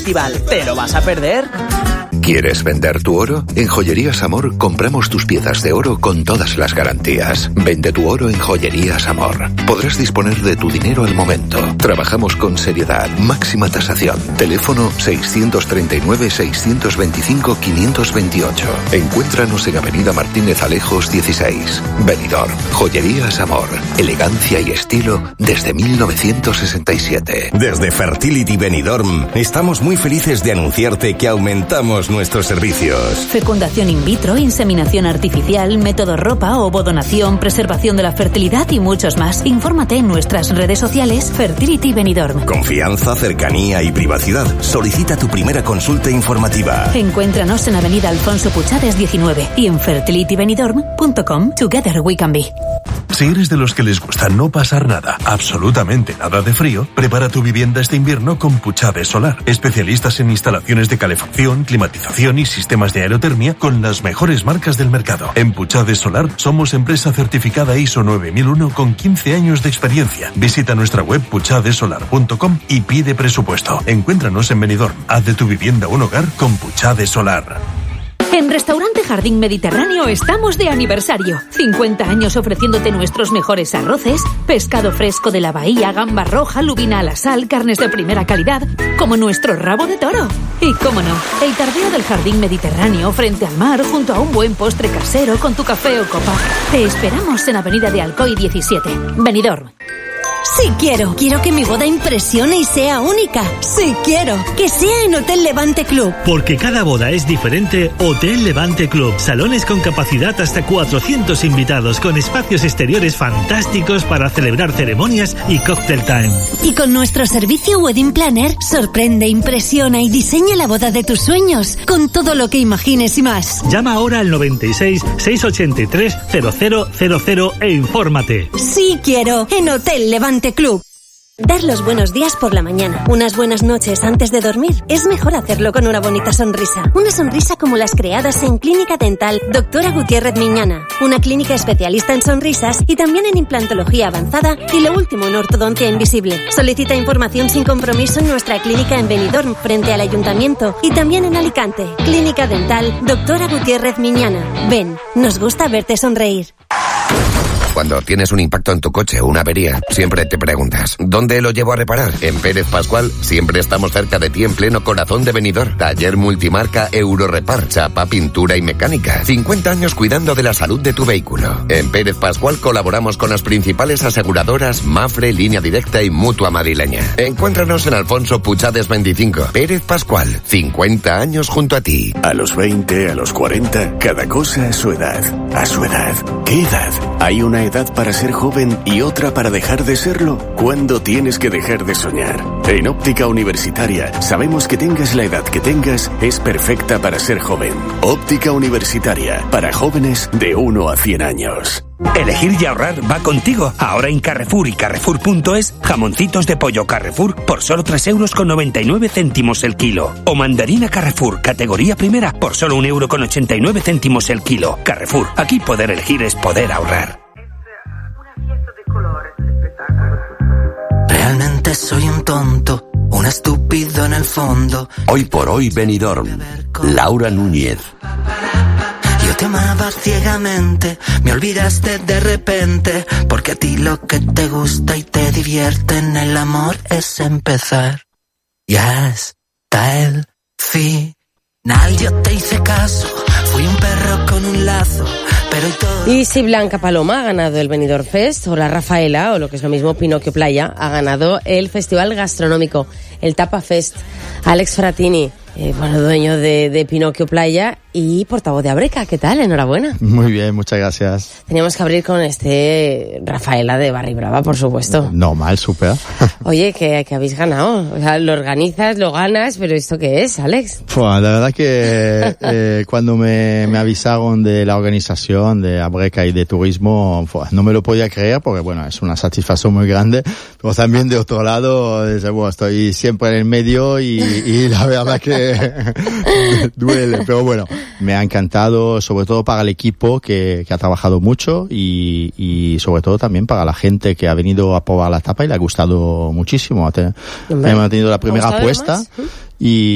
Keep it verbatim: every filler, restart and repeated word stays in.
festival. ¿Te lo vas a perder? ¿Quieres vender tu oro? En Joyerías Amor compramos tus piezas de oro con todas las garantías. Vende tu oro en Joyerías Amor. Podrás disponer de tu dinero al momento. Trabajamos con seriedad, máxima tasación. Teléfono seiscientos treinta y nueve, seiscientos veinticinco, quinientos veintiocho. Encuéntranos en Avenida Martínez Alejos dieciséis. Benidorm. Joyerías Amor. Elegancia y estilo desde mil novecientos sesenta y siete. Desde Fertility Benidorm estamos muy felices de anunciarte que aumentamos nuestros servicios. Fecundación in vitro, inseminación artificial, método ropa, ovodonación, preservación de la fertilidad y muchos más. Infórmate en nuestras redes sociales Fertility Benidorm. Confianza, cercanía y privacidad. Solicita tu primera consulta informativa. Encuéntranos en Avenida Alfonso Puchades diecinueve y en fertility benidorm punto com. Together we can be. Si eres de los que les gusta no pasar nada, absolutamente nada de frío, prepara tu vivienda este invierno con Puchades Solar. Especialistas en instalaciones de calefacción, climatización y sistemas de aerotermia con las mejores marcas del mercado. En Puchades Solar somos empresa certificada I S O nueve mil uno con quince años de experiencia. Visita nuestra web puchades solar punto com y pide presupuesto. Encuéntranos en Benidorm. Haz de tu vivienda un hogar con Puchades Solar. En Restaurante Jardín Mediterráneo estamos de aniversario. cincuenta años ofreciéndote nuestros mejores arroces, pescado fresco de la bahía, gamba roja, lubina a la sal, carnes de primera calidad, como nuestro rabo de toro. Y cómo no, el tardeo del Jardín Mediterráneo frente al mar, junto a un buen postre casero con tu café o copa. Te esperamos en Avenida de Alcoy diecisiete, Benidorm. Sí quiero. Quiero que mi boda impresione y sea única. Sí quiero. Que sea en Hotel Levante Club. Porque cada boda es diferente, Hotel Levante Club. Salones con capacidad hasta cuatrocientos invitados, con espacios exteriores fantásticos para celebrar ceremonias y cocktail time. Y con nuestro servicio Wedding Planner, sorprende, impresiona y diseña la boda de tus sueños, con todo lo que imagines y más. Llama ahora al noventa y seis, seiscientos ochenta y tres, cero cero cero cero e infórmate. Sí quiero. En Hotel Levante Club. Dar los buenos días por la mañana, unas buenas noches antes de dormir, es mejor hacerlo con una bonita sonrisa. Una sonrisa como las creadas en Clínica Dental Doctora Gutiérrez Miñana, una clínica especialista en sonrisas y también en implantología avanzada y lo último en ortodoncia invisible. Solicita información sin compromiso en nuestra clínica en Benidorm, frente al Ayuntamiento, y también en Alicante. Clínica Dental Doctora Gutiérrez Miñana. Ven, nos gusta verte sonreír. Cuando tienes un impacto en tu coche o una avería, siempre te preguntas, ¿dónde lo llevo a reparar? En Pérez Pascual siempre estamos cerca de ti en pleno corazón de Benidorm. Taller multimarca Eurorepar, chapa, pintura y mecánica. cincuenta años cuidando de la salud de tu vehículo. En Pérez Pascual colaboramos con las principales aseguradoras Mafre, Línea Directa y Mutua Madrileña. Encuéntranos en Alfonso Puchades veinticinco. Pérez Pascual, cincuenta años junto a ti. A los veinte, a los cuarenta, cada cosa a su edad. A su edad. ¿Qué edad? Hay una edad para ser joven y otra para dejar de serlo. ¿Cuándo tienes que dejar de soñar? En Óptica Universitaria sabemos que tengas la edad que tengas, es perfecta para ser joven. Óptica Universitaria, para jóvenes de uno a cien años. Elegir y ahorrar va contigo. Ahora en Carrefour y Carrefour punto es, jamoncitos de pollo Carrefour por solo tres euros con noventa y nueve céntimos el kilo. O mandarina Carrefour, categoría primera, por solo un euro con ochenta y nueve céntimos el kilo. Carrefour, aquí poder elegir es poder ahorrar. Realmente soy un tonto, un estúpido en el fondo. Hoy por hoy Benidorm, Laura Núñez. Yo te amaba ciegamente, me olvidaste de repente, porque a ti lo que te gusta y te divierte en el amor es empezar. Y hasta el final yo te hice caso, fui un perro con un lazo, pero y todo... Y si Blanca Paloma ha ganado el Benidorm Fest, o la Rafaela, o lo que es lo mismo Pinocchio Playa, ha ganado el Festival Gastronómico, el Tapa Fest. Alex Fratini, eh, bueno, dueño de, de Pinocchio Playa y portavoz de Abreca. ¿Qué tal? Enhorabuena. Muy bien, muchas gracias. Teníamos que abrir con este Rafaela de Barri Brava, por supuesto. No mal, súper. Oye, que, que habéis ganado. O sea, lo organizas, lo ganas, pero ¿esto qué es, Alex? Pues la verdad que eh, cuando me, me avisaron de la organización de Abreca y de turismo, pues, no me lo podía creer porque, bueno, es una satisfacción muy grande. Pero también de otro lado, desde, bueno, estoy siempre en el medio y, y la verdad que duele. Pero bueno, me ha encantado, sobre todo para el equipo que, que ha trabajado mucho y, y sobre todo también para la gente que ha venido a probar la tapa y le ha gustado muchísimo. Hemos tenido la primera apuesta y